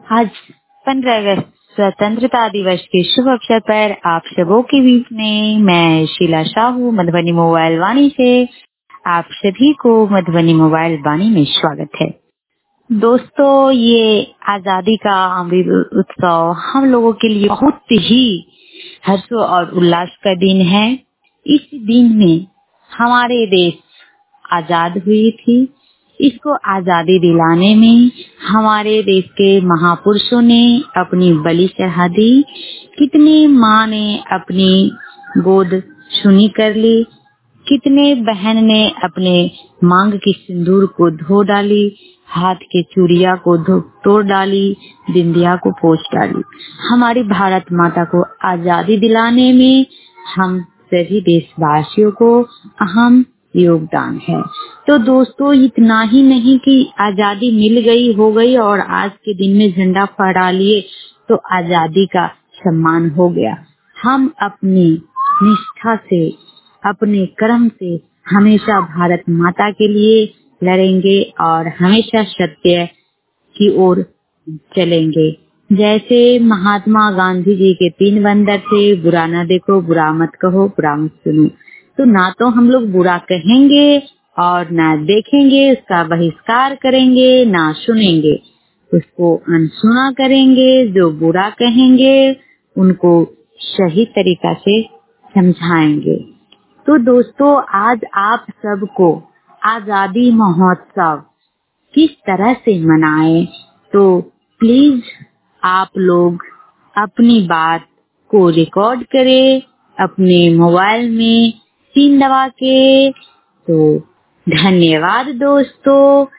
आज 15 अगस्त स्वतंत्रता दिवस के शुभ अवसर पर आप सबों के बीच में मैं शीला साहू मधुबनी मोबाइल वाणी से आप सभी को मधुबनी मोबाइल वाणी में स्वागत है। दोस्तों, ये आजादी का अमृत उत्सव हम लोगों के लिए बहुत ही हर्ष और उल्लास का दिन है। इस दिन में हमारे देश आजाद हुई थी। इसको आजादी दिलाने में हमारे देश के महापुरुषों ने अपनी बलि चढ़ा दी। कितने माँ ने अपनी गोद सुनी कर ली, कितने बहन ने अपने मांग की सिंदूर को धो डाली, हाथ के चूड़िया को तोड़ डाली, बिंदिया को पोंछ डाली। हमारी भारत माता को आजादी दिलाने में हम सभी देशवासियों को अहम योगदान है। तो दोस्तों, इतना ही नहीं कि आजादी मिल गई हो गई और आज के दिन में झंडा फहरा लिए तो आजादी का सम्मान हो गया। हम अपनी निष्ठा से, अपने कर्म से हमेशा भारत माता के लिए लड़ेंगे और हमेशा सत्य की ओर चलेंगे। जैसे महात्मा गांधी जी के 3 बंदर थे, बुरा ना देखो, बुरा मत कहो, बुरा मत सुनो। तो ना तो हम लोग बुरा कहेंगे और ना देखेंगे, उसका बहिष्कार करेंगे, ना सुनेंगे, उसको अनसुना करेंगे। जो बुरा कहेंगे उनको सही तरीका से समझाएंगे। तो दोस्तों, आज आप सबको आजादी महोत्सव किस तरह से मनाएं, तो प्लीज आप लोग अपनी बात को रिकॉर्ड करें अपने मोबाइल में पिन दबा के। तो धन्यवाद दोस्तों।